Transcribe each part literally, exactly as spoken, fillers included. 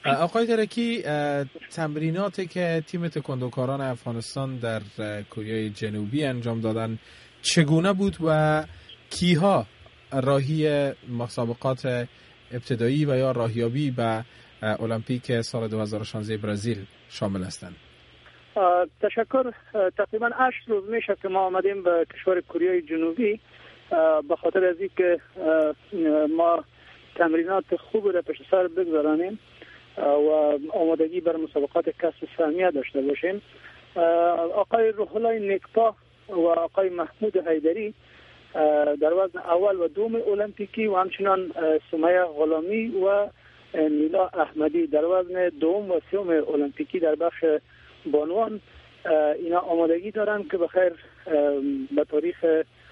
آقای ترکی، تمریناتی که تیم تکواندوکاران افغانستان در کره جنوبی انجام دادن چگونه بود و کیها راهی مسابقات ابتدایی و یا راهیابی به المپیک سال دو هزار و شانزده برزیل شامل هستند؟ تشکر. تقریبا هشت روز میشه که ما آمدیم به کشور کره جنوبی به خاطر از اینکه ما تمرینات خوب را پشت سر بگذارانیم و آمادگی بر مسابقات کسب سهمیه داشته باشیم. آقای روح الله نیکپا و آقای محمود حیدری در وزن اول و دوم المپیکی و همچنان سمیه غلامی و نیلا احمدی در وزن دوم و سوم المپیکی در بخش بانوان اینا آمادگی دارن که بخیر به تاریخ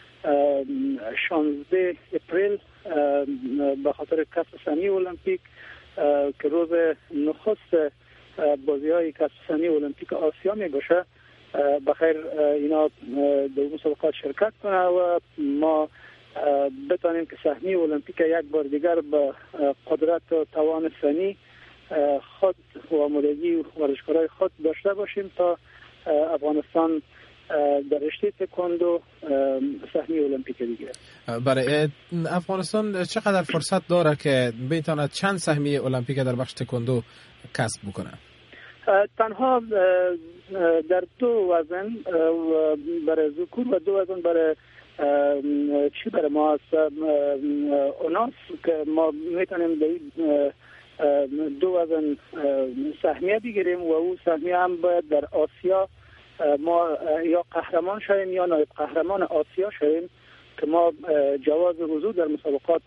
شانزده اپریل به خاطر کسب سهمیه المپیک که روز نخست بازی‌های کسب سهمیه المپیک آسیا می باشه بخیر اینا در مسابقات شرکت کنه و ما بتانیم که سهمیه المپیک یک بار دیگر به قدرت و توان فنی خود و آمادگی ورزشکارای خود داشته باشیم تا افغانستان در رشته تکواندو سهمیه المپیک دیگه. برای افغانستان چقدر فرصت داره که بتواند چند سهمیه المپیک در بخش تکواندو کسب بکنه؟ تنها در دو وزن برای ذکور و دو وزن برای چی برای ما اوناس که ما میتونیم در دو وزن سهمیه بگیریم و او سهمیه هم باید در آسیا ما یا قهرمان شویم یا نایب قهرمان آسیا شویم که ما جواز حضور در مسابقات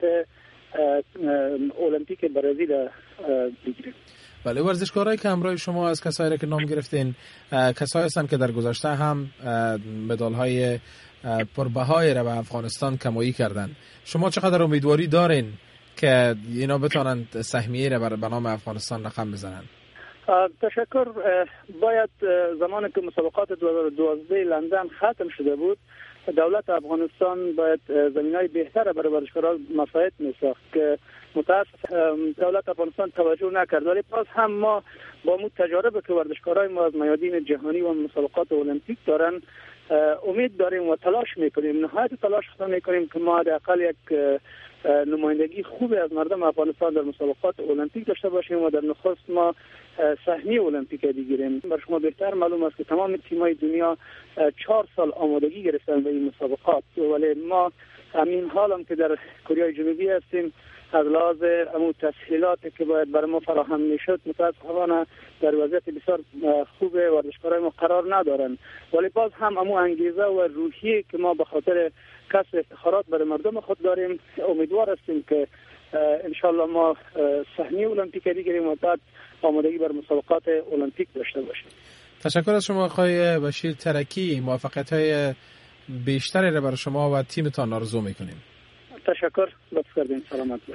المپیک برزیل بگیریم. بله، ورزشکارایی که همراه شما از کسایی که نام گرفتین کسایی هستند که در گذشته هم مدال‌های پربهای را به افغانستان کمایی کردن. شما چقدر امیدواری دارین که اینا بتونن سهمیه را به نام افغانستان رقم بزنن؟ تشکر. باید زمانی که مسابقات دو هزار و دوازده لندن ختم شده بود دولت افغانستان باید زمینای بهتر برای ورزشکاران مساعد میساخت که متاسف دولت افغانستان توجه نکرد، ولی باز هم ما با مو تجارب که ورزشکارای ما از میادین جهانی و مسابقات المپیک دارن امید داریم و تلاش میکنیم، نهایت تلاش خود میکنیم که ما حداقل یک نمایندگی خوبی از مردم افغانستان در مسابقات المپیک داشته باشیم و در نخست ما سهمیه المپیک بگیریم. بر شما بهتر معلوم است که تمام تیم‌های دنیا چهار سال آمادگی گرفتن به این مسابقات، ولی ما همین حال هم که در کره جنوبی هستیم از لحاظ امو تسهیلاتی که باید برای ما فراهم میشد متاسفانه در وضعیت بسیار خوب ورزشکارای ما قرار ندارن، ولی باز هم امو انگیزه و روحیه که ما به خاطر کسب افتخارات برای مردم خود داریم امیدوار هستیم که انشالله ما سهمیه المپیک بگیریم و بعد آمادگی بر مسابقات المپیک داشته باشیم. تشکر از شما آقای بشیر ترکی، موفقیت‌های بیشتری را برای شما و تیمتان آرزو می‌کنیم. تشکر، لطف کردین. سلامت.